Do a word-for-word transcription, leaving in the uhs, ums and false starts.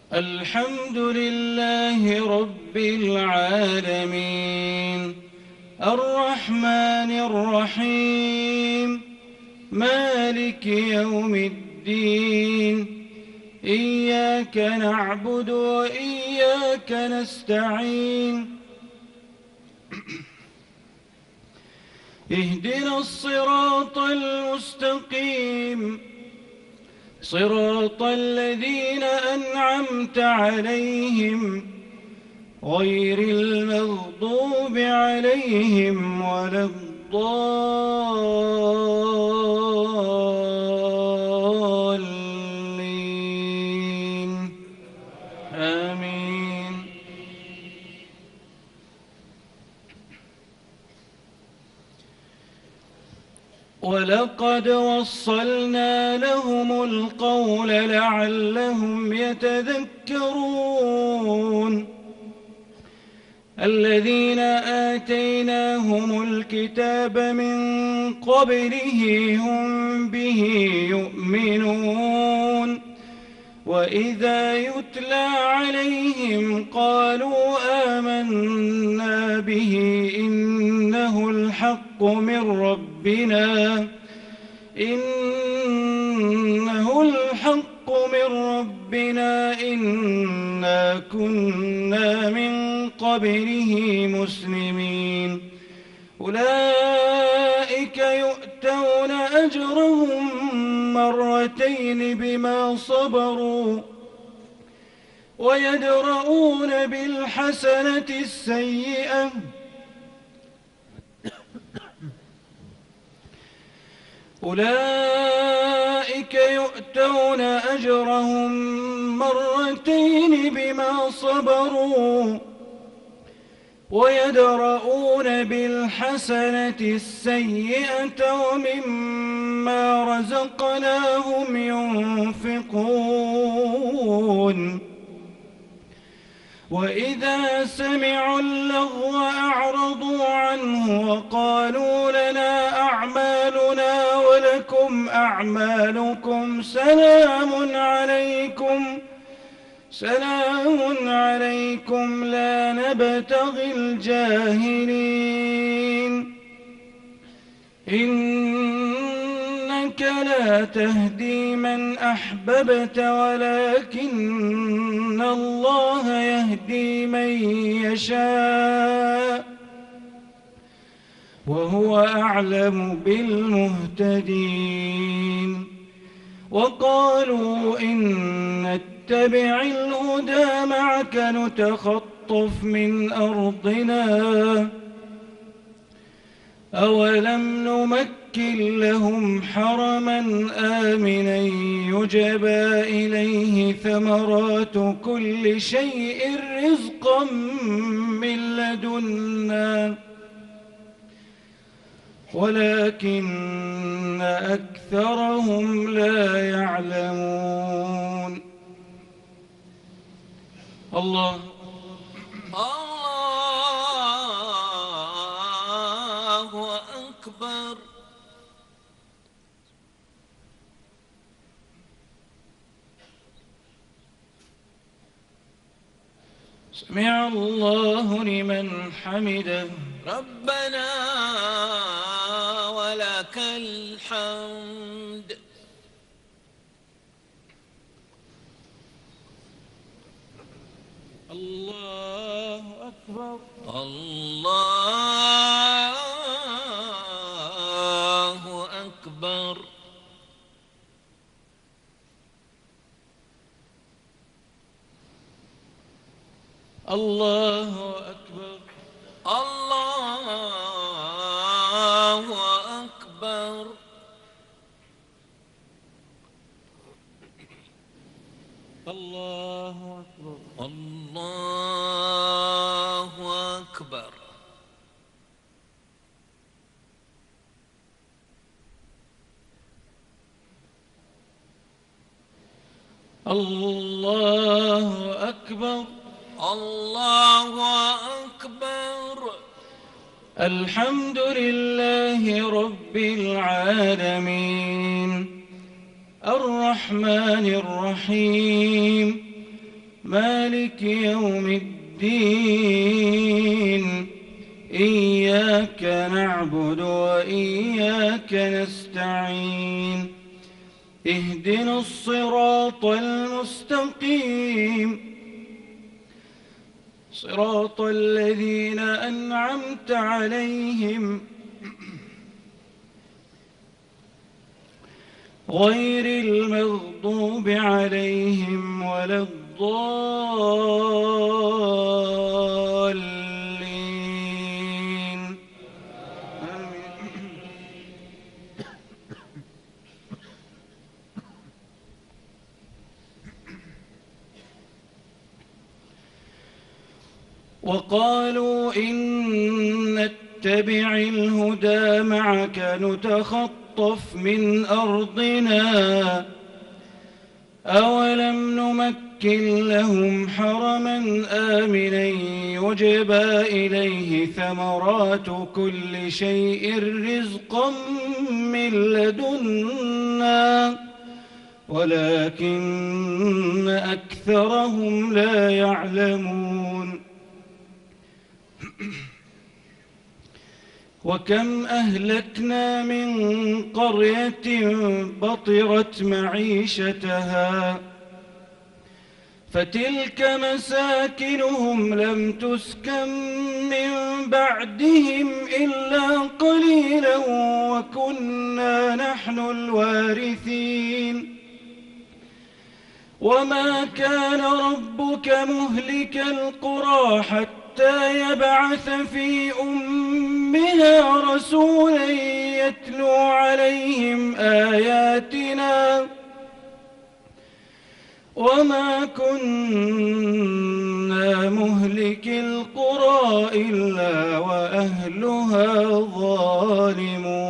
الحمد لله رب العالمين الرحمن الرحيم مالك يوم الدين إياك نعبد وإياك نستعين اهدنا الصراط المستقيم صراط الذين أنعمت عليهم غير المغضوب عليهم ولا الضالين آمين. ولقد وصلنا لهم القول لعلهم يتذكرون الذين آتيناهم الكتاب من قبله هم به يؤمنون وإذا يتلى عليهم قالوا آمنا به إنه الحق من ربنا إنه الحق من ربنا إنا كنا من قبله مسلمين أولئك يؤتون أجرهم مرتين بما صبروا ويدرؤون بالحسنة السيئة أولئك يؤتون أجرهم مرتين بما صبروا ويدرؤون بالحسنة السيئة ومما رزقناهم ينفقون وإذا سمعوا اللغو أعرضوا عنه وقالوا لنا أعمالنا ولكم أعمالكم سلام عليكم سلام عليكم لا نبتغي الجاهلين إنك لا تهدي من أحببت ولكن الله يهدي من يشاء وهو أعلم بالمهتدين وقالوا إن نتبع الهدى معك نتخطف من أرضنا أولم نمكن لهم حرما آمنا يجبى إليه ثمرات كل شيء رزقا من لدنا ولكن أكثرهم لا يعلمون. الله الله أكبر. سمع الله لمن حمده ربنا ولك الحمد. الله أكبر. الله أكبر. الله أكبر. الله أكبر. الله أكبر. الله أكبر. الله أكبر. الله أكبر. الحمد لله رب العالمين الرحمن الرحيم مالك يوم الدين إياك نعبد وإياك نستعين اهدنا الصراط المستقيم صراط الذين أنعمت عليهم غير المغضوب عليهم ولا الضالين آمين. وقالوا إن نتبع الهدى معك نتخطف من أرضنا أولم نمكن لهم حرما آمنا يجبى إليه ثمرات كل شيء رزقا من لدنا ولكن أكثرهم لا يعلمون وكم أهلكنا من قرية بطرت معيشتها فتلك مساكنهم لم تسكن من بعدهم إلا قليلا وكنا نحن الوارثين وما كان ربك مهلك القرى حتى يبعث في أمها رسولا يتلو عليهم آياتنا وما كنا مهلك القرى إلا وأهلها ظالمون